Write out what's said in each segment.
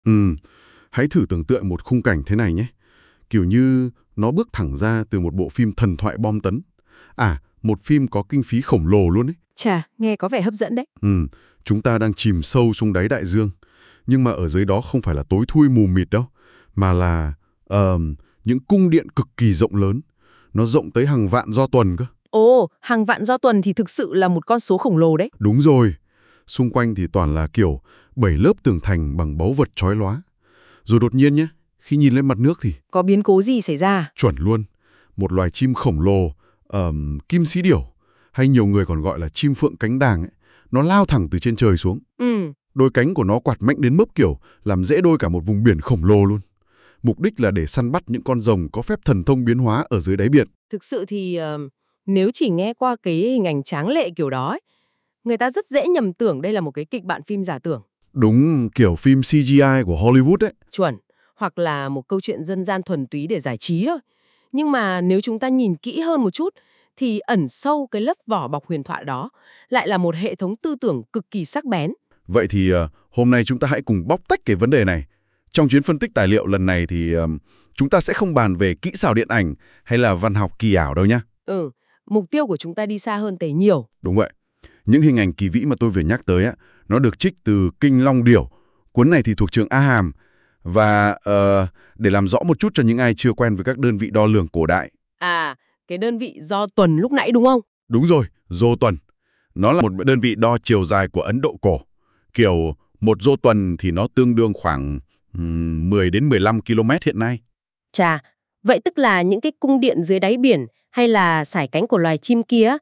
Hãy thử tưởng tượng một khung cảnh thế này nhé. Kiểu như nó bước thẳng ra từ một bộ phim thần thoại bom tấn. Một phim có kinh phí khổng lồ luôn ấy. Chà, nghe có vẻ hấp dẫn đấy. Chúng ta đang chìm sâu xuống đáy đại dương. Nhưng mà ở dưới đó không phải là tối thui mù mịt đâu, mà là những cung điện cực kỳ rộng lớn. Nó rộng tới hàng vạn do tuần cơ. Ồ, hàng vạn do tuần thì thực sự là một con số khổng lồ đấy. Đúng rồi. Xung quanh thì toàn là kiểu 7 lớp tường thành bằng báu vật chói lóa. Rồi đột nhiên nhé, khi nhìn lên mặt nước thì... Có biến cố gì xảy ra? Chuẩn luôn. Một loài chim khổng lồ, kim xí điểu, hay nhiều người còn gọi là chim phượng cánh đàng ấy, nó lao thẳng từ trên trời xuống. Đôi cánh của nó quạt mạnh đến mức kiểu làm rẽ đôi cả một vùng biển khổng lồ luôn. Mục đích là để săn bắt những con rồng có phép thần thông biến hóa ở dưới đáy biển. Thực sự thì nếu chỉ nghe qua cái hình ảnh tráng lệ kiểu đó ấy, người ta rất dễ nhầm tưởng đây là một cái kịch bản phim giả tưởng. Đúng, kiểu phim CGI của Hollywood ấy. Chuẩn, hoặc là một câu chuyện dân gian thuần túy để giải trí thôi. Nhưng mà nếu chúng ta nhìn kỹ hơn một chút, thì ẩn sâu cái lớp vỏ bọc huyền thoại đó lại là một hệ thống tư tưởng cực kỳ sắc bén. Vậy thì hôm nay chúng ta hãy cùng bóc tách cái vấn đề này. Trong chuyến phân tích tài liệu lần này thì chúng ta sẽ không bàn về kỹ xảo điện ảnh hay là văn học kỳ ảo đâu nhá. Mục tiêu của chúng ta đi xa hơn thế nhiều. Đúng vậy. Những hình ảnh kỳ vĩ mà tôi vừa nhắc tới á, nó được trích từ Kinh Long Điểu. Cuốn này thì thuộc trường A Hàm. Và để làm rõ một chút cho những ai chưa quen với các đơn vị đo lường cổ đại. Cái đơn vị do tuần lúc nãy đúng không? Đúng rồi, do tuần. Nó là một đơn vị đo chiều dài của Ấn Độ cổ. Kiểu một do tuần thì nó tương đương khoảng 10 đến 15 km hiện nay. Chà, vậy tức là những cái cung điện dưới đáy biển hay là sải cánh của loài chim kia,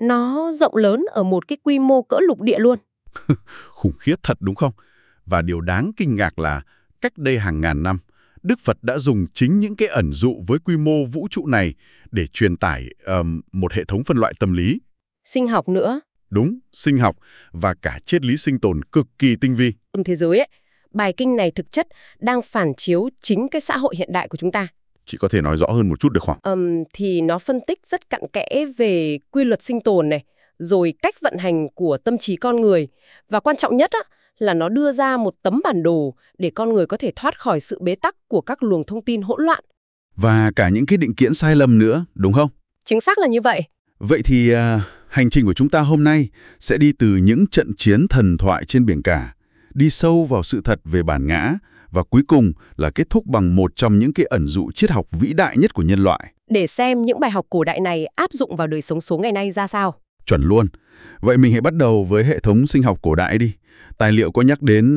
nó rộng lớn ở một cái quy mô cỡ lục địa luôn. Khủng khiếp thật đúng không? Và điều đáng kinh ngạc là cách đây hàng ngàn năm, Đức Phật đã dùng chính những cái ẩn dụ với quy mô vũ trụ này để truyền tải một hệ thống phân loại tâm lý. Sinh học nữa. Đúng, sinh học và cả triết lý sinh tồn cực kỳ tinh vi. Trong thế giới ấy, bài kinh này thực chất đang phản chiếu chính cái xã hội hiện đại của chúng ta. Chị có thể nói rõ hơn một chút được không? Thì nó phân tích rất cặn kẽ về quy luật sinh tồn này, rồi cách vận hành của tâm trí con người. Và quan trọng nhất á, là nó đưa ra một tấm bản đồ để con người có thể thoát khỏi sự bế tắc của các luồng thông tin hỗn loạn. Và cả những cái định kiến sai lầm nữa, đúng không? Chính xác là như vậy. Vậy thì hành trình của chúng ta hôm nay sẽ đi từ những trận chiến thần thoại trên biển cả, đi sâu vào sự thật về bản ngã, và cuối cùng là kết thúc bằng một trong những cái ẩn dụ triết học vĩ đại nhất của nhân loại. Để xem những bài học cổ đại này áp dụng vào đời sống số ngày nay ra sao. Chuẩn luôn. Vậy mình hãy bắt đầu với hệ thống sinh học cổ đại đi. Tài liệu có nhắc đến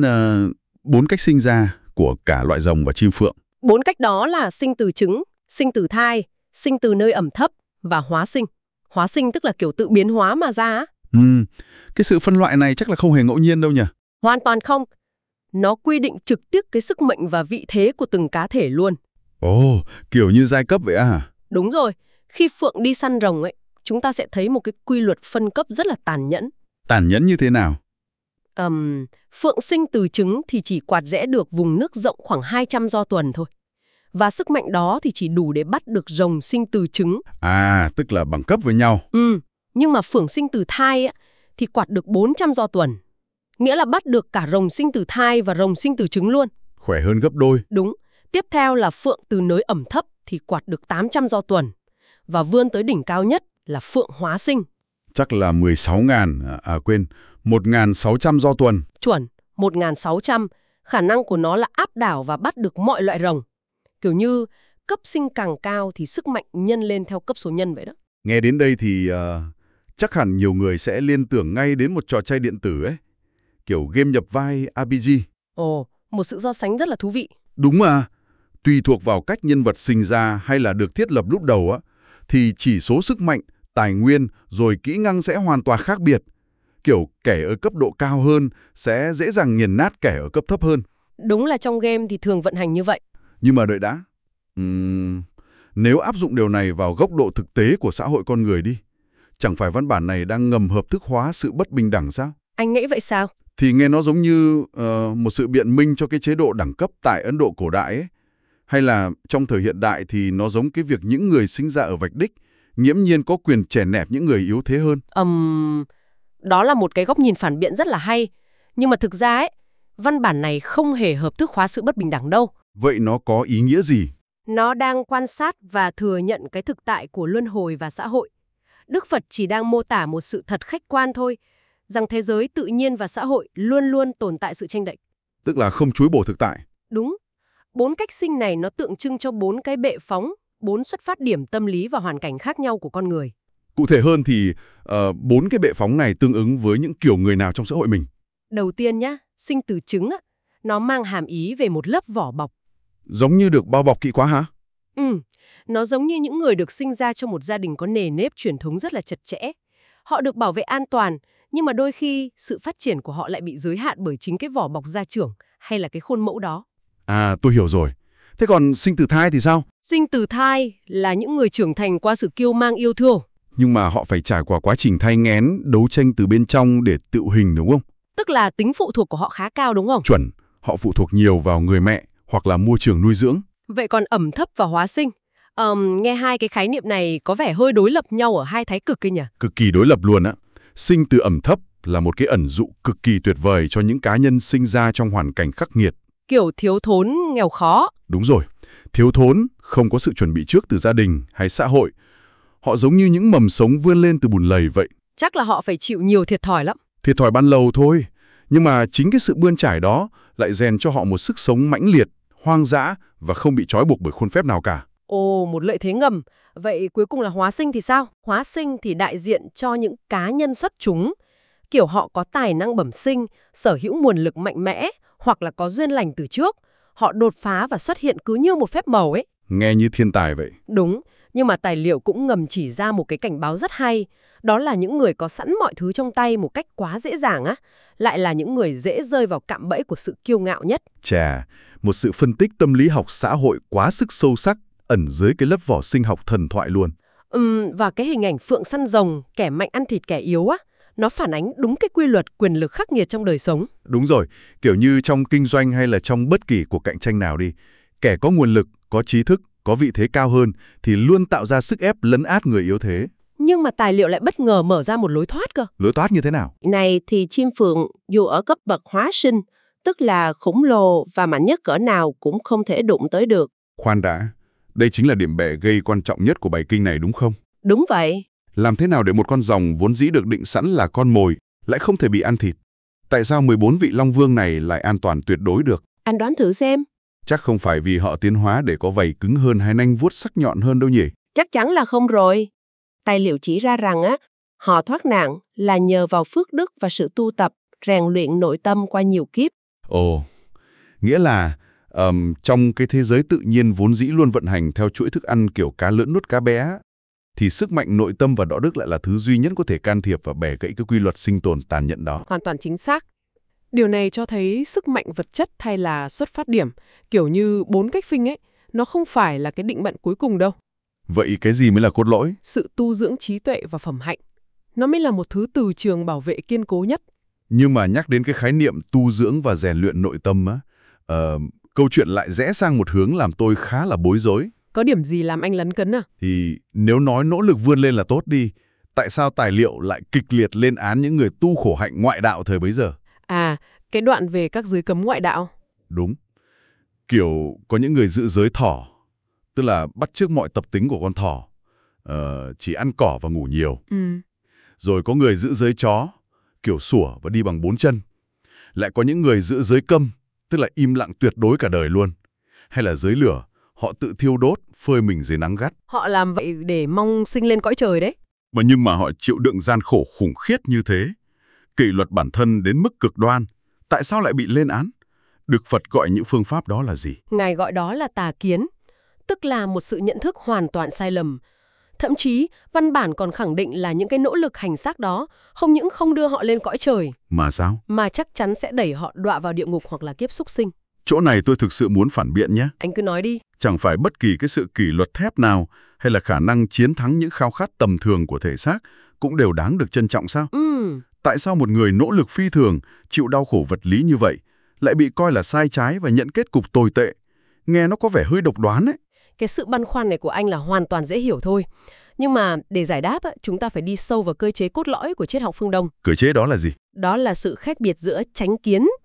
4 cách sinh ra của cả loại rồng và chim phượng. 4 cách đó là sinh từ trứng, sinh từ thai, sinh từ nơi ẩm thấp và hóa sinh. Hóa sinh tức là kiểu tự biến hóa mà ra. Cái sự phân loại này chắc là không hề ngẫu nhiên đâu nhỉ? Hoàn toàn không. Nó quy định trực tiếp cái sức mạnh và vị thế của từng cá thể luôn. Kiểu như giai cấp vậy à? Đúng rồi. Khi phượng đi săn rồng ấy, chúng ta sẽ thấy một cái quy luật phân cấp rất là tàn nhẫn. Tàn nhẫn như thế nào? Phượng sinh từ trứng thì chỉ quạt rẽ được vùng nước rộng khoảng 200 do tuần thôi. Và sức mạnh đó thì chỉ đủ để bắt được rồng sinh từ trứng. Tức là bằng cấp với nhau. Nhưng mà phượng sinh từ thai ấy, thì quạt được 400 do tuần. Nghĩa là bắt được cả rồng sinh từ thai và rồng sinh từ trứng luôn. Khỏe hơn gấp đôi. Đúng. Tiếp theo là phượng từ nơi ẩm thấp thì quạt được 800 do tuần. Và vươn tới đỉnh cao nhất là phượng hóa sinh. Chắc là 1.600 do tuần. Chuẩn, 1.600. Khả năng của nó là áp đảo và bắt được mọi loại rồng. Kiểu như cấp sinh càng cao thì sức mạnh nhân lên theo cấp số nhân vậy đó. Nghe đến đây thì chắc hẳn nhiều người sẽ liên tưởng ngay đến một trò chơi điện tử ấy. Kiểu game nhập vai RPG. Một sự so sánh rất là thú vị. Đúng mà. Tùy thuộc vào cách nhân vật sinh ra hay là được thiết lập lúc đầu á, thì chỉ số sức mạnh, tài nguyên rồi kỹ năng sẽ hoàn toàn khác biệt. Kiểu kẻ ở cấp độ cao hơn sẽ dễ dàng nghiền nát kẻ ở cấp thấp hơn. Đúng là trong game thì thường vận hành như vậy. Nhưng mà đợi đã. Nếu áp dụng điều này vào góc độ thực tế của xã hội con người đi, chẳng phải văn bản này đang ngầm hợp thức hóa sự bất bình đẳng sao? Anh nghĩ vậy sao? Thì nghe nó giống như một sự biện minh cho cái chế độ đẳng cấp tại Ấn Độ cổ đại ấy. Hay là trong thời hiện đại thì nó giống cái việc những người sinh ra ở vạch đích nghiễm nhiên có quyền chèn ép những người yếu thế hơn. Đó là một cái góc nhìn phản biện rất là hay. Nhưng mà thực ra ấy, Văn bản này không hề hợp thức hóa sự bất bình đẳng đâu. Vậy nó có ý nghĩa gì? Nó đang quan sát và thừa nhận cái thực tại của luân hồi và xã hội. Đức Phật chỉ đang mô tả một sự thật khách quan thôi, rằng thế giới tự nhiên và xã hội luôn luôn tồn tại sự chênh lệch. Tức là không chối bỏ thực tại. Đúng. 4 cách sinh này nó tượng trưng cho 4 cái bệ phóng, 4 xuất phát điểm tâm lý và hoàn cảnh khác nhau của con người. Cụ thể hơn thì 4 cái bệ phóng này tương ứng với những kiểu người nào trong xã hội mình? Đầu tiên nhá, sinh từ trứng á, nó mang hàm ý về một lớp vỏ bọc. Giống như được bao bọc kỹ quá hả? Nó giống như những người được sinh ra trong một gia đình có nề nếp truyền thống rất là chặt chẽ. Họ được bảo vệ an toàn, nhưng mà đôi khi sự phát triển của họ lại bị giới hạn bởi chính cái vỏ bọc gia trưởng hay là cái khuôn mẫu đó. À, tôi hiểu rồi. Thế còn sinh từ thai thì sao? Sinh từ thai là những người trưởng thành qua sự kiêu mang yêu thương. Nhưng mà họ phải trải qua quá trình thai nghén, đấu tranh từ bên trong để tự hình đúng không? Tức là tính phụ thuộc của họ khá cao đúng không? Chuẩn, họ phụ thuộc nhiều vào người mẹ hoặc là môi trường nuôi dưỡng. Vậy còn ẩm thấp và hóa sinh? Nghe hai cái khái niệm này có vẻ hơi đối lập nhau ở hai thái cực kia nhỉ? Cực kỳ đối lập luôn á. Sinh từ ẩm thấp là một cái ẩn dụ cực kỳ tuyệt vời cho những cá nhân sinh ra trong hoàn cảnh khắc nghiệt. Kiểu thiếu thốn, nghèo khó. Đúng rồi, thiếu thốn, không có sự chuẩn bị trước từ gia đình hay xã hội. Họ giống như những mầm sống vươn lên từ bùn lầy vậy. Chắc là họ phải chịu nhiều thiệt thòi lắm. Thiệt thòi ban đầu thôi, nhưng mà chính cái sự bươn trải đó lại rèn cho họ một sức sống mãnh liệt, hoang dã và không bị trói buộc bởi khuôn phép nào cả. Ồ, một lợi thế ngầm. Vậy cuối cùng là hóa sinh thì sao? Hóa sinh thì đại diện cho những cá nhân xuất chúng. Kiểu họ có tài năng bẩm sinh, sở hữu nguồn lực mạnh mẽ, hoặc là có duyên lành từ trước. Họ đột phá và xuất hiện cứ như một phép màu ấy. Nghe như thiên tài vậy. Đúng, nhưng mà tài liệu cũng ngầm chỉ ra một cái cảnh báo rất hay. Đó là những người có sẵn mọi thứ trong tay một cách quá dễ dàng á, lại là những người dễ rơi vào cạm bẫy của sự kiêu ngạo nhất. Chà, một sự phân tích tâm lý học xã hội quá sức sâu sắc, ẩn dưới cái lớp vỏ sinh học thần thoại luôn. Và cái hình ảnh phượng săn rồng, kẻ mạnh ăn thịt kẻ yếu á, nó phản ánh đúng cái quy luật quyền lực khắc nghiệt trong đời sống. Đúng rồi, kiểu như trong kinh doanh hay là trong bất kỳ cuộc cạnh tranh nào đi, kẻ có nguồn lực, có trí thức, có vị thế cao hơn thì luôn tạo ra sức ép lấn át người yếu thế. Nhưng mà tài liệu lại bất ngờ mở ra một lối thoát cơ. Lối thoát như thế nào? Này thì chim phượng dù ở cấp bậc hóa sinh, tức là khủng lồ và mạnh nhất cỡ nào cũng không thể đụng tới được. Khoan đã, đây chính là điểm bẻ gây quan trọng nhất của bài kinh này đúng không? Đúng vậy. Làm thế nào để một con rồng vốn dĩ được định sẵn là con mồi lại không thể bị ăn thịt? Tại sao 14 vị Long Vương này lại an toàn tuyệt đối được? Anh đoán thử xem. Chắc không phải vì họ tiến hóa để có vảy cứng hơn hay nanh vuốt sắc nhọn hơn đâu nhỉ? Chắc chắn là không rồi. Tài liệu chỉ ra rằng họ thoát nạn là nhờ vào phước đức và sự tu tập, rèn luyện nội tâm qua nhiều kiếp. Ồ, nghĩa là trong cái thế giới tự nhiên vốn dĩ luôn vận hành theo chuỗi thức ăn kiểu cá lớn nuốt cá bé, thì sức mạnh nội tâm và đạo đức lại là thứ duy nhất có thể can thiệp và bẻ gãy cái quy luật sinh tồn tàn nhẫn đó. Hoàn toàn chính xác. Điều này cho thấy sức mạnh vật chất hay là xuất phát điểm, kiểu như 4 cách phinh ấy, nó không phải là cái định mệnh cuối cùng đâu. Vậy cái gì mới là cốt lõi? Sự tu dưỡng trí tuệ và phẩm hạnh. Nó mới là một thứ từ trường bảo vệ kiên cố nhất. Nhưng mà nhắc đến cái khái niệm tu dưỡng và rèn luyện nội tâm á, câu chuyện lại rẽ sang một hướng làm tôi khá là bối rối. Có điểm gì làm anh lấn cấn à? Thì nếu nói nỗ lực vươn lên là tốt đi, tại sao tài liệu lại kịch liệt lên án những người tu khổ hạnh ngoại đạo thời bấy giờ? À, cái đoạn về các giới cấm ngoại đạo. Đúng. Kiểu có những người giữ giới thỏ, tức là bắt chước mọi tập tính của con thỏ, chỉ ăn cỏ và ngủ nhiều. Rồi có người giữ giới chó, kiểu sủa và đi bằng 4 chân. Lại có những người giữ giới câm, tức là im lặng tuyệt đối cả đời luôn. Hay là giới lửa, họ tự thiêu đốt, phơi mình dưới nắng gắt. Họ làm vậy để mong sinh lên cõi trời đấy. Nhưng mà họ chịu đựng gian khổ khủng khiết như thế. Kỷ luật bản thân đến mức cực đoan. Tại sao lại bị lên án? Đức Phật gọi những phương pháp đó là gì? Ngài gọi đó là tà kiến, tức là một sự nhận thức hoàn toàn sai lầm. Thậm chí, văn bản còn khẳng định là những cái nỗ lực hành xác đó không những không đưa họ lên cõi trời. Mà sao? Mà chắc chắn sẽ đẩy họ đọa vào địa ngục hoặc là kiếp súc sinh. Chỗ này tôi thực sự muốn phản biện nhé. Anh cứ nói đi. Chẳng phải bất kỳ cái sự kỷ luật thép nào hay là khả năng chiến thắng những khao khát tầm thường của thể xác cũng đều đáng được trân trọng sao? Tại sao một người nỗ lực phi thường, chịu đau khổ vật lý như vậy lại bị coi là sai trái và nhận kết cục tồi tệ? Nghe nó có vẻ hơi độc đoán ấy. Cái sự băn khoăn này của anh là hoàn toàn dễ hiểu thôi. Nhưng mà để giải đáp, chúng ta phải đi sâu vào cơ chế cốt lõi của triết học phương Đông. Cơ chế đó là gì? Đó là sự khác biệt giữa chánh kiến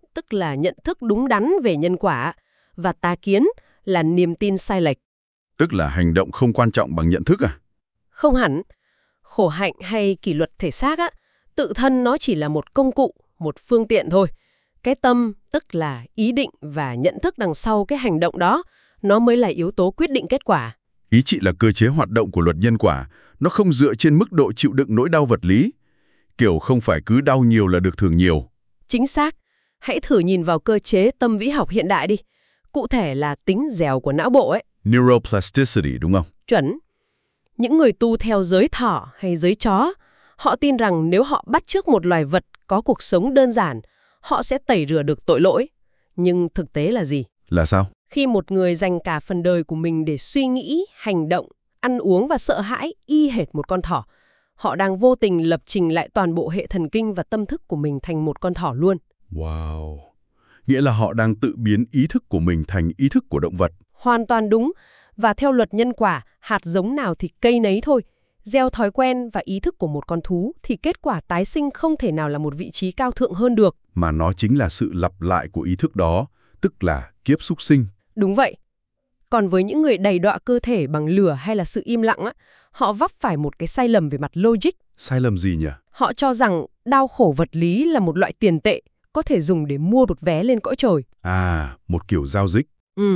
tức là nhận thức đúng đắn về nhân quả, và tà kiến là niềm tin sai lệch. Tức là hành động không quan trọng bằng nhận thức à? Không hẳn. Khổ hạnh hay kỷ luật thể xác tự thân nó chỉ là một công cụ, một phương tiện thôi. Cái tâm, tức là ý định và nhận thức đằng sau cái hành động đó, nó mới là yếu tố quyết định kết quả. Ý chị là cơ chế hoạt động của luật nhân quả, nó không dựa trên mức độ chịu đựng nỗi đau vật lý. Kiểu không phải cứ đau nhiều là được thưởng nhiều. Chính xác. Hãy thử nhìn vào cơ chế tâm vĩ học hiện đại đi. Cụ thể là tính dẻo của não bộ ấy. Neuroplasticity đúng không? Chuẩn. Những người tu theo giới thỏ hay giới chó, họ tin rằng nếu họ bắt chước một loài vật có cuộc sống đơn giản, họ sẽ tẩy rửa được tội lỗi. Nhưng thực tế là gì? Là sao? Khi một người dành cả phần đời của mình để suy nghĩ, hành động, ăn uống và sợ hãi y hệt một con thỏ, họ đang vô tình lập trình lại toàn bộ hệ thần kinh và tâm thức của mình thành một con thỏ luôn. Wow! Nghĩa là họ đang tự biến ý thức của mình thành ý thức của động vật. Hoàn toàn đúng. Và theo luật nhân quả, hạt giống nào thì cây nấy thôi. Gieo thói quen và ý thức của một con thú thì kết quả tái sinh không thể nào là một vị trí cao thượng hơn được. Mà nó chính là sự lặp lại của ý thức đó, tức là kiếp súc sinh. Đúng vậy. Còn với những người đầy đọa cơ thể bằng lửa hay là sự im lặng, họ vấp phải một cái sai lầm về mặt logic. Sai lầm gì nhỉ? Họ cho rằng đau khổ vật lý là một loại tiền tệ, có thể dùng để mua một vé lên cõi trời. À, một kiểu giao dịch.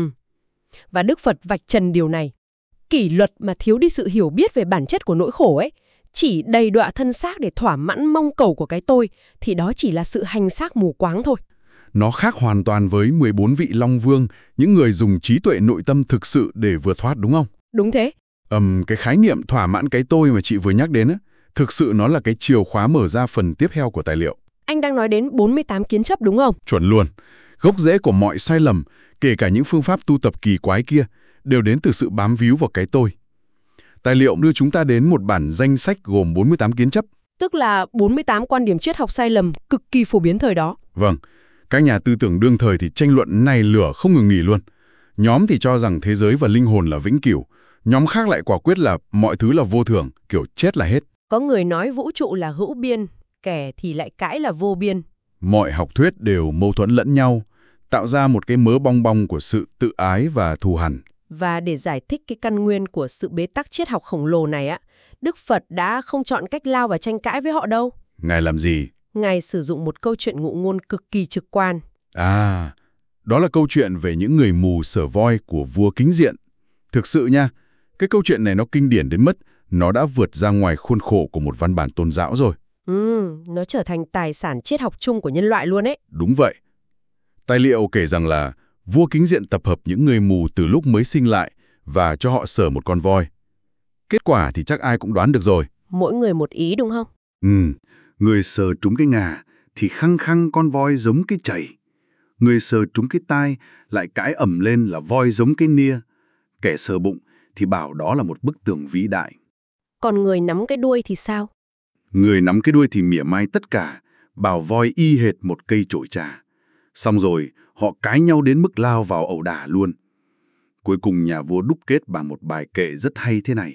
Và Đức Phật vạch trần điều này. Kỷ luật mà thiếu đi sự hiểu biết về bản chất của nỗi khổ ấy, chỉ đầy đọa thân xác để thỏa mãn mong cầu của cái tôi, thì đó chỉ là sự hành xác mù quáng thôi. Nó khác hoàn toàn với 14 vị Long Vương, những người dùng trí tuệ nội tâm thực sự để vượt thoát đúng không? Đúng thế. Cái khái niệm thỏa mãn cái tôi mà chị vừa nhắc đến, thực sự nó là cái chìa khóa mở ra phần tiếp theo của tài liệu. Anh đang nói đến 48 kiến chấp đúng không? Chuẩn luôn. Gốc rễ của mọi sai lầm, kể cả những phương pháp tu tập kỳ quái kia, đều đến từ sự bám víu vào cái tôi. Tài liệu đưa chúng ta đến một bản danh sách gồm 48 kiến chấp. Tức là 48 quan điểm triết học sai lầm cực kỳ phổ biến thời đó. Vâng, các nhà tư tưởng đương thời thì tranh luận này lửa không ngừng nghỉ luôn. Nhóm thì cho rằng thế giới và linh hồn là vĩnh cửu. Nhóm khác lại quả quyết là mọi thứ là vô thường, kiểu chết là hết. Có người nói vũ trụ là hữu biên, kẻ thì lại cãi là vô biên. Mọi học thuyết đều mâu thuẫn lẫn nhau, tạo ra một cái mớ bong bong của sự tự ái và thù hằn. Và để giải thích cái căn nguyên của sự bế tắc triết học khổng lồ này Đức Phật đã không chọn cách lao vào tranh cãi với họ đâu. Ngài làm gì? Ngài sử dụng một câu chuyện ngụ ngôn cực kỳ trực quan. À, đó là câu chuyện về những người mù sở voi của vua Kính Diện. Thực sự nha, cái câu chuyện này nó kinh điển đến mức nó đã vượt ra ngoài khuôn khổ của một văn bản tôn giáo rồi. Nó trở thành tài sản triết học chung của nhân loại luôn ấy. Đúng vậy. Tài liệu kể rằng là vua Kính Diện tập hợp những người mù từ lúc mới sinh lại và cho họ sờ một con voi. Kết quả thì chắc ai cũng đoán được rồi. Mỗi người một ý đúng không? Người sờ trúng cái ngà thì khăng khăng con voi giống cái chày. Người sờ trúng cái tai lại cãi ầm lên là voi giống cái nia. Kẻ sờ bụng thì bảo đó là một bức tường vĩ đại. Còn người nắm cái đuôi thì sao? Người nắm cái đuôi thì mỉa mai tất cả, bảo voi y hệt một cây chổi trà. Xong rồi, họ cãi nhau đến mức lao vào ẩu đả luôn. Cuối cùng nhà vua đúc kết bằng một bài kệ rất hay thế này.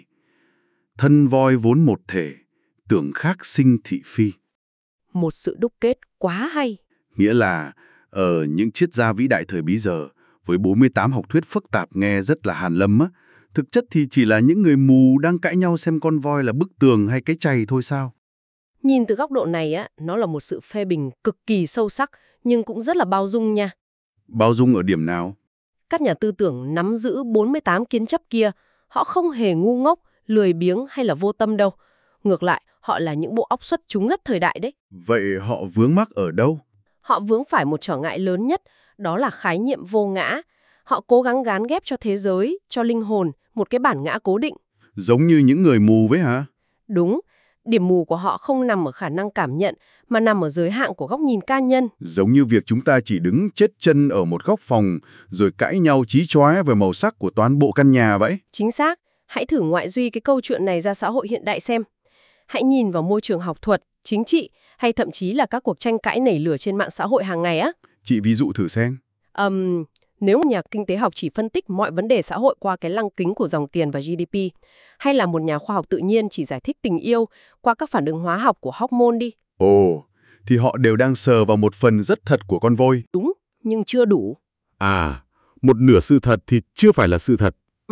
Thân voi vốn một thể, tưởng khác sinh thị phi. Một sự đúc kết quá hay. Nghĩa là, ở những triết gia vĩ đại thời bấy giờ, với 48 học thuyết phức tạp nghe rất là hàn lâm thực chất thì chỉ là những người mù đang cãi nhau xem con voi là bức tường hay cái chày thôi sao. Nhìn từ góc độ này nó là một sự phê bình cực kỳ sâu sắc, nhưng cũng rất là bao dung nha. Bao dung ở điểm nào? Các nhà tư tưởng nắm giữ 48 kiến chấp kia, họ không hề ngu ngốc, lười biếng hay là vô tâm đâu. Ngược lại, họ là những bộ óc xuất chúng rất thời đại đấy. Vậy họ vướng mắc ở đâu? Họ vướng phải một trở ngại lớn nhất, đó là khái niệm vô ngã. Họ cố gắng gán ghép cho thế giới, cho linh hồn, một cái bản ngã cố định. Giống như những người mù với hả? Đúng. Điểm mù của họ không nằm ở khả năng cảm nhận, mà nằm ở giới hạn của góc nhìn cá nhân. Giống như việc chúng ta chỉ đứng chết chân ở một góc phòng, rồi cãi nhau chí chóe về màu sắc của toàn bộ căn nhà vậy. Chính xác. Hãy thử ngoại duy cái câu chuyện này ra xã hội hiện đại xem. Hãy nhìn vào môi trường học thuật, chính trị, hay thậm chí là các cuộc tranh cãi nảy lửa trên mạng xã hội hàng ngày Chị ví dụ thử xem. Nếu một nhà kinh tế học chỉ phân tích mọi vấn đề xã hội qua cái lăng kính của dòng tiền và GDP, hay là một nhà khoa học tự nhiên chỉ giải thích tình yêu qua các phản ứng hóa học của hormone đi. thì họ đều đang sờ vào một phần rất thật của con voi. Đúng, nhưng chưa đủ. À, một nửa sự thật thì chưa phải là sự thật.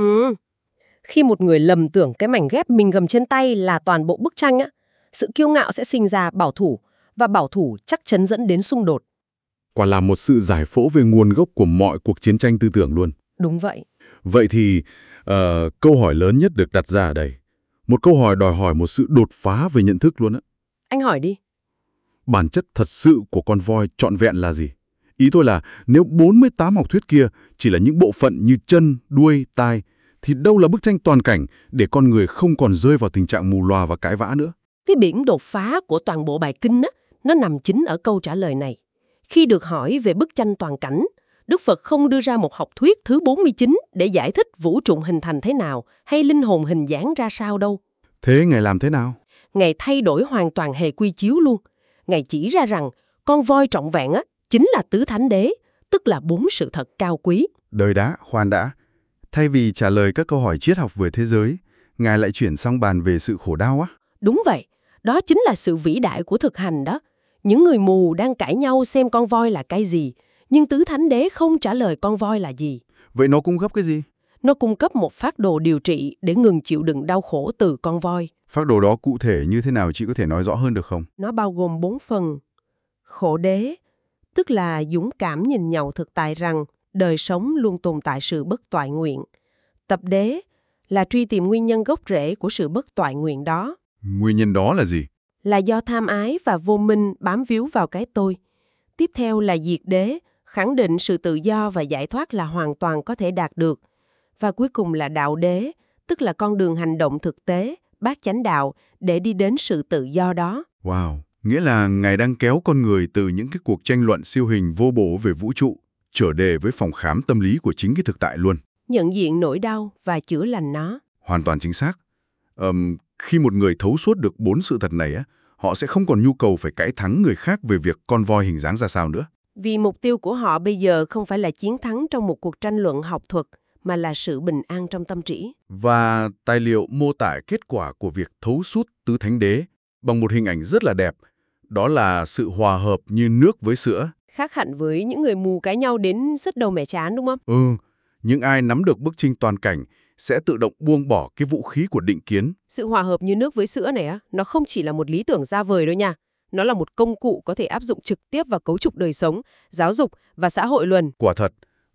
Khi một người lầm tưởng cái mảnh ghép mình gầm trên tay là toàn bộ bức tranh á, sự kiêu ngạo sẽ sinh ra bảo thủ, và bảo thủ chắc chắn dẫn đến xung đột. Quả là một sự giải phẫu về nguồn gốc của mọi cuộc chiến tranh tư tưởng luôn. Đúng vậy. Vậy thì, câu hỏi lớn nhất được đặt ra ở đây. Một câu hỏi đòi hỏi một sự đột phá về nhận thức luôn á. Anh hỏi đi. Bản chất thật sự của con voi trọn vẹn là gì? Ý tôi là nếu 48 học thuyết kia chỉ là những bộ phận như chân, đuôi, tai, thì đâu là bức tranh toàn cảnh để con người không còn rơi vào tình trạng mù lòa và cãi vã nữa? Cái điểm đột phá của toàn bộ bài kinh á, nó nằm chính ở câu trả lời này. Khi được hỏi về bức tranh toàn cảnh, Đức Phật không đưa ra một học thuyết thứ 49 để giải thích vũ trụ hình thành thế nào hay linh hồn hình dáng ra sao đâu. Thế Ngài làm thế nào? Ngài thay đổi hoàn toàn hề quy chiếu luôn. Ngài chỉ ra rằng con voi trọn vẹn á chính là tứ thánh đế, tức là 4 sự thật cao quý. Đời đã, khoan đã. Thay vì trả lời các câu hỏi triết học về thế giới, Ngài lại chuyển sang bàn về sự khổ đau á. Đúng vậy, đó chính là sự vĩ đại của thực hành đó. Những người mù đang cãi nhau xem con voi là cái gì, nhưng tứ thánh đế không trả lời con voi là gì. Vậy nó cung cấp cái gì? Nó cung cấp một phác đồ điều trị để ngừng chịu đựng đau khổ từ con voi. Phác đồ đó cụ thể như thế nào, chị có thể nói rõ hơn được không? Nó bao gồm 4 phần. Khổ đế, tức là dũng cảm nhìn nhận thực tại rằng đời sống luôn tồn tại sự bất toại nguyện. Tập đế là truy tìm nguyên nhân gốc rễ của sự bất toại nguyện đó. Nguyên nhân đó là gì? Là do tham ái và vô minh bám víu vào cái tôi. Tiếp theo là diệt đế, khẳng định sự tự do và giải thoát là hoàn toàn có thể đạt được. Và cuối cùng là đạo đế, tức là con đường hành động thực tế, bát chánh đạo để đi đến sự tự do đó. Wow, nghĩa là Ngài đang kéo con người từ những cái cuộc tranh luận siêu hình vô bổ về vũ trụ, trở đề với phòng khám tâm lý của chính cái thực tại luôn. Nhận diện nỗi đau và chữa lành nó. Hoàn toàn chính xác. Khi một người thấu suốt được 4 sự thật này á, họ sẽ không còn nhu cầu phải cãi thắng người khác về việc con voi hình dáng ra sao nữa. Vì mục tiêu của họ bây giờ không phải là chiến thắng trong một cuộc tranh luận học thuật, mà là sự bình an trong tâm trí. Và tài liệu mô tả kết quả của việc thấu suốt tứ thánh đế bằng một hình ảnh rất là đẹp. Đó là sự hòa hợp như nước với sữa. Khác hẳn với những người mù cãi nhau đến sứt đầu mẻ chán đúng không? Những ai nắm được bức tranh toàn cảnh sẽ tự động buông bỏ cái vũ khí của định kiến. Sự hòa hợp như nước với sữa này á, nó không chỉ là một lý tưởng xa vời đâu nha. Nó là một công cụ có thể áp dụng trực tiếp vào cấu trúc đời sống, giáo dục và xã hội luôn. Quả thật,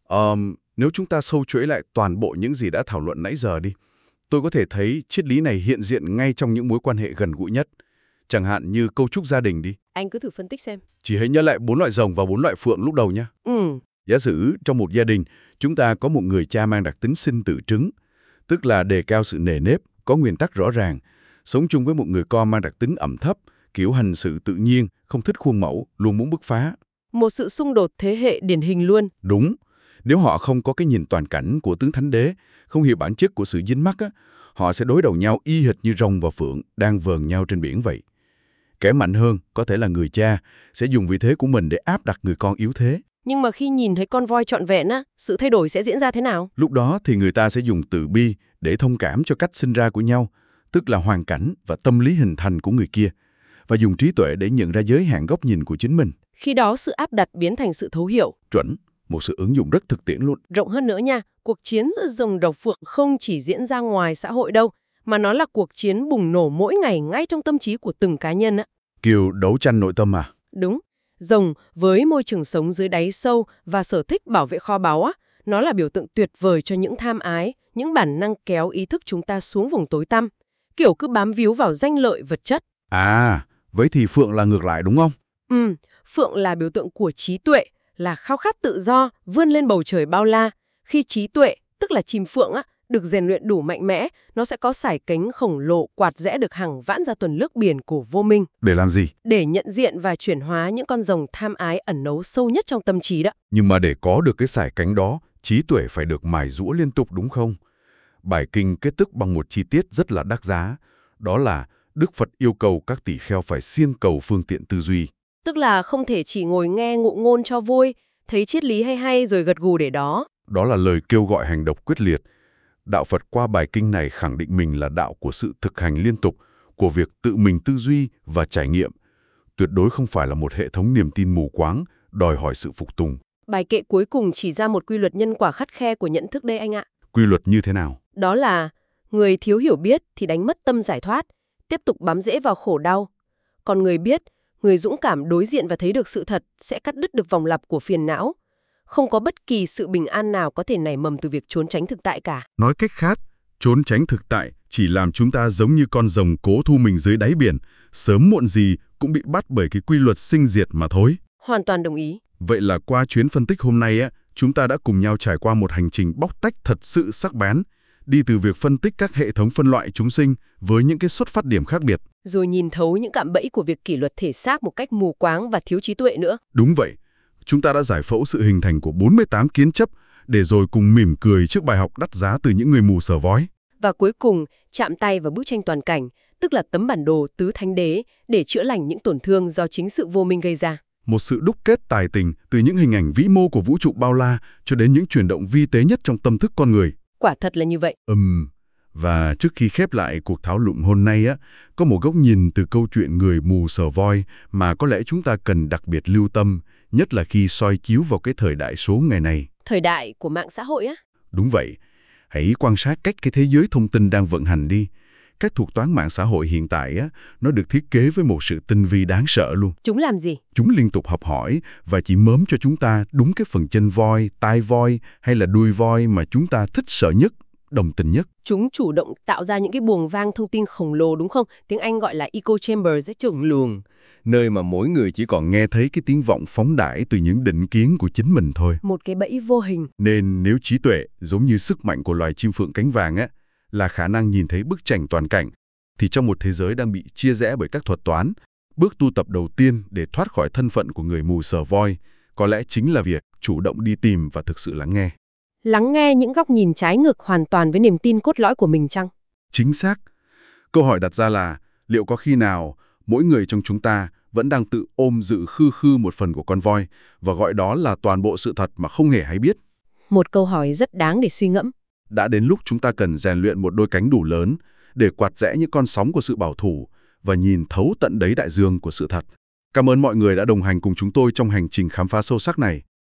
nếu chúng ta sâu chuỗi lại toàn bộ những gì đã thảo luận nãy giờ đi, tôi có thể thấy triết lý này hiện diện ngay trong những mối quan hệ gần gũi nhất. Chẳng hạn như cấu trúc gia đình đi. Anh cứ thử phân tích xem. Chỉ hãy nhớ lại 4 loại rồng và 4 loại phượng lúc đầu nhé. Giả sử trong một gia đình, chúng ta có một người cha mang đặc tính sinh tử trứng, tức là đề cao sự nề nếp, có nguyên tắc rõ ràng, sống chung với một người con mang đặc tính ẩm thấp, kiểu hành sự tự nhiên, không thích khuôn mẫu, luôn muốn bứt phá. Một sự xung đột thế hệ điển hình luôn. Đúng. Nếu họ không có cái nhìn toàn cảnh của tướng thánh đế, không hiểu bản chất của sự dính mắc á, họ sẽ đối đầu nhau y hệt như rồng và phượng đang vờn nhau trên biển vậy. Kẻ mạnh hơn, có thể là người cha, sẽ dùng vị thế của mình để áp đặt người con yếu thế. Nhưng mà khi nhìn thấy con voi trọn vẹn á, sự thay đổi sẽ diễn ra thế nào? Lúc đó thì người ta sẽ dùng từ bi để thông cảm cho cách sinh ra của nhau, tức là hoàn cảnh và tâm lý hình thành của người kia, và dùng trí tuệ để nhận ra giới hạn góc nhìn của chính mình. Khi đó sự áp đặt biến thành sự thấu hiểu. Chuẩn, một sự ứng dụng rất thực tiễn luôn. Rộng hơn nữa nha, cuộc chiến giữa rồng độc phượng không chỉ diễn ra ngoài xã hội đâu, mà nó là cuộc chiến bùng nổ mỗi ngày ngay trong tâm trí của từng cá nhân á. Kiểu đấu tranh nội tâm à? Đúng. Rồng với môi trường sống dưới đáy sâu và sở thích bảo vệ kho báu á, nó là biểu tượng tuyệt vời cho những tham ái, những bản năng kéo ý thức chúng ta xuống vùng tối tăm, kiểu cứ bám víu vào danh lợi vật chất. À, vậy thì phượng là ngược lại đúng không? Phượng là biểu tượng của trí tuệ, là khao khát tự do, vươn lên bầu trời bao la. Khi trí tuệ, tức là chim phượng á, được rèn luyện đủ mạnh mẽ, nó sẽ có sải cánh khổng lồ quạt rẽ được hàng vạn ra tuần nước biển của vô minh. Để làm gì? Để nhận diện và chuyển hóa những con rồng tham ái ẩn náu sâu nhất trong tâm trí đó. Nhưng mà để có được cái sải cánh đó, trí tuệ phải được mài giũa liên tục đúng không? Bài kinh kết thúc bằng một chi tiết rất là đắt giá. Đó là Đức Phật yêu cầu các tỷ kheo phải siêng cầu phương tiện tư duy. Tức là không thể chỉ ngồi nghe ngụ ngôn cho vui, thấy triết lý hay rồi gật gù để đó. Đó là lời kêu gọi hành động quyết liệt. Đạo Phật qua bài kinh này khẳng định mình là đạo của sự thực hành liên tục, của việc tự mình tư duy và trải nghiệm. tuyệt đối không phải là một hệ thống niềm tin mù quáng, đòi hỏi sự phục tùng. Bài kệ cuối cùng chỉ ra một quy luật nhân quả khắt khe của nhận thức đây anh ạ. Quy luật như thế nào? Đó là người thiếu hiểu biết thì đánh mất tâm giải thoát, tiếp tục bám rễ vào khổ đau. Còn người biết, người dũng cảm đối diện và thấy được sự thật sẽ cắt đứt được vòng lặp của phiền não. Không có bất kỳ sự bình an nào có thể nảy mầm từ việc trốn tránh thực tại cả. Nói cách khác, trốn tránh thực tại chỉ làm chúng ta giống như con rồng cố thu mình dưới đáy biển, sớm muộn gì cũng bị bắt bởi cái quy luật sinh diệt mà thôi. Hoàn toàn đồng ý. Vậy là qua chuyến phân tích hôm nay, chúng ta đã cùng nhau trải qua một hành trình bóc tách thật sự sắc bén, đi từ việc phân tích các hệ thống phân loại chúng sinh với những cái xuất phát điểm khác biệt. Rồi nhìn thấu những cạm bẫy của việc kỷ luật thể xác một cách mù quáng và thiếu trí tuệ nữa. Đúng vậy, chúng ta đã giải phẫu sự hình thành của 48 kiến chấp, để rồi cùng mỉm cười trước bài học đắt giá từ những người mù sờ vói. Và cuối cùng, chạm tay vào bức tranh toàn cảnh, tức là tấm bản đồ tứ thánh đế để chữa lành những tổn thương do chính sự vô minh gây ra. Một sự đúc kết tài tình từ những hình ảnh vĩ mô của vũ trụ bao la cho đến những chuyển động vi tế nhất trong tâm thức con người. Quả thật là như vậy. Và trước khi khép lại cuộc thảo luận hôm nay, có một góc nhìn từ câu chuyện người mù sờ voi mà có lẽ chúng ta cần đặc biệt lưu tâm, nhất là khi soi chiếu vào cái thời đại số ngày này. Thời đại của mạng xã hội á? Đúng vậy. Hãy quan sát cách cái thế giới thông tin đang vận hành đi. Các thuật toán mạng xã hội hiện tại nó được thiết kế với một sự tinh vi đáng sợ luôn. Chúng làm gì? Chúng liên tục học hỏi và chỉ mớm cho chúng ta đúng cái phần chân voi, tai voi hay là đuôi voi mà chúng ta thích sợ nhất, đồng tình nhất. Chúng chủ động tạo ra những cái buồng vang thông tin khổng lồ đúng không? Tiếng Anh gọi là echo chambers chưởng luồng. Nơi mà mỗi người chỉ còn nghe thấy cái tiếng vọng phóng đãi từ những định kiến của chính mình thôi. Một cái bẫy vô hình. Nên nếu trí tuệ, giống như sức mạnh của loài chim phượng cánh vàng là khả năng nhìn thấy bức tranh toàn cảnh, thì trong một thế giới đang bị chia rẽ bởi các thuật toán, bước tu tập đầu tiên để thoát khỏi thân phận của người mù sờ voi có lẽ chính là việc chủ động đi tìm và thực sự lắng nghe. Lắng nghe những góc nhìn trái ngược hoàn toàn với niềm tin cốt lõi của mình chăng? Chính xác. Câu hỏi đặt ra là liệu có khi nào mỗi người trong chúng ta vẫn đang tự ôm dự khư khư một phần của con voi và gọi đó là toàn bộ sự thật mà không hề hay biết? Một câu hỏi rất đáng để suy ngẫm. Đã đến lúc chúng ta cần rèn luyện một đôi cánh đủ lớn để quạt rẽ những con sóng của sự bảo thủ và nhìn thấu tận đáy đại dương của sự thật. Cảm ơn mọi người đã đồng hành cùng chúng tôi trong hành trình khám phá sâu sắc này.